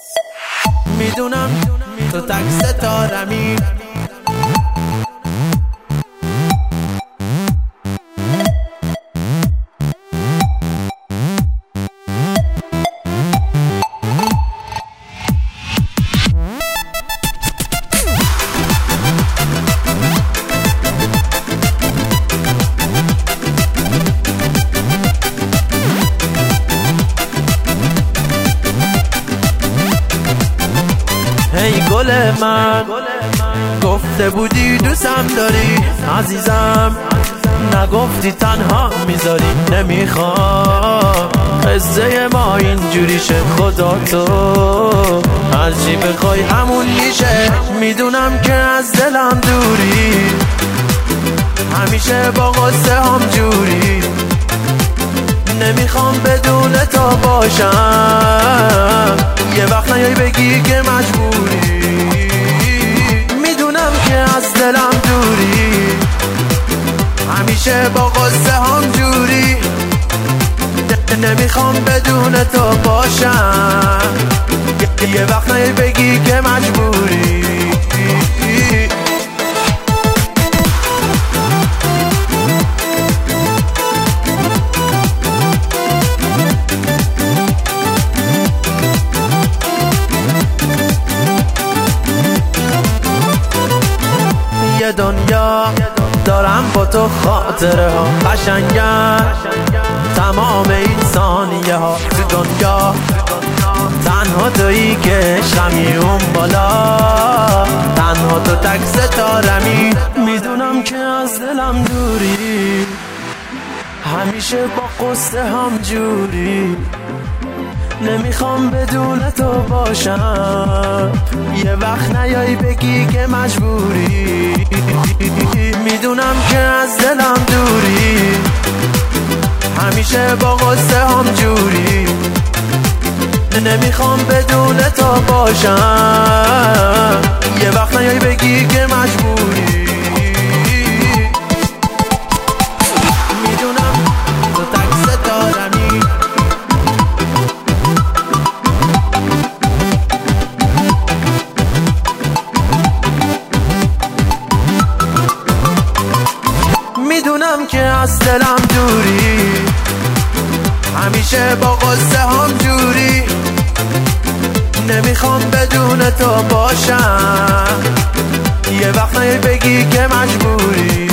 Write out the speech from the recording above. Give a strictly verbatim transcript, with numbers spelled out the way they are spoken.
میدونم تو تک ستارمی، ای گل من گفته بودی دوستم داری عزیزم، نگفتی تنها میذاری. نمیخوام قصه ما اینجوری شه، خدا تو هرچی بخوای همون میشه. میدونم که از دلم دوری، همیشه با قصه هم جوری. نمیخوام بدون تو باشم، یه وقت نیای بگی که مجبوری. میدونم که از دلم دوری، همیشه با قصه هم جوری. نمیخوام بدون تو باشم، یه وقت نیای بگی که مجبوری. یه دنیا دارم با تو خاطره ها قشنگن، تمام این ثانیه ها تو دنیا تنها تویی که عشقمی اون بالا، تنها تو تک ستارمی. میدونم که از دلم دوری، همیشه با قصه هم جوری. نمیخوام بدون تو باشم، یه وقت نیایی بگی که مجبوری. میدونم که از دلم دوری، همیشه با قصه هم جوری. نمیخوام بدون تو باشم، یه وقت نیایی بگی که مجبوری. میدونم تو تک ستارمی، میدونم که از دلم دوری، همیشه با قصه هم جوری. نمیخوام بدون تو باشم، یه وقت نیای بگی که مجبوری.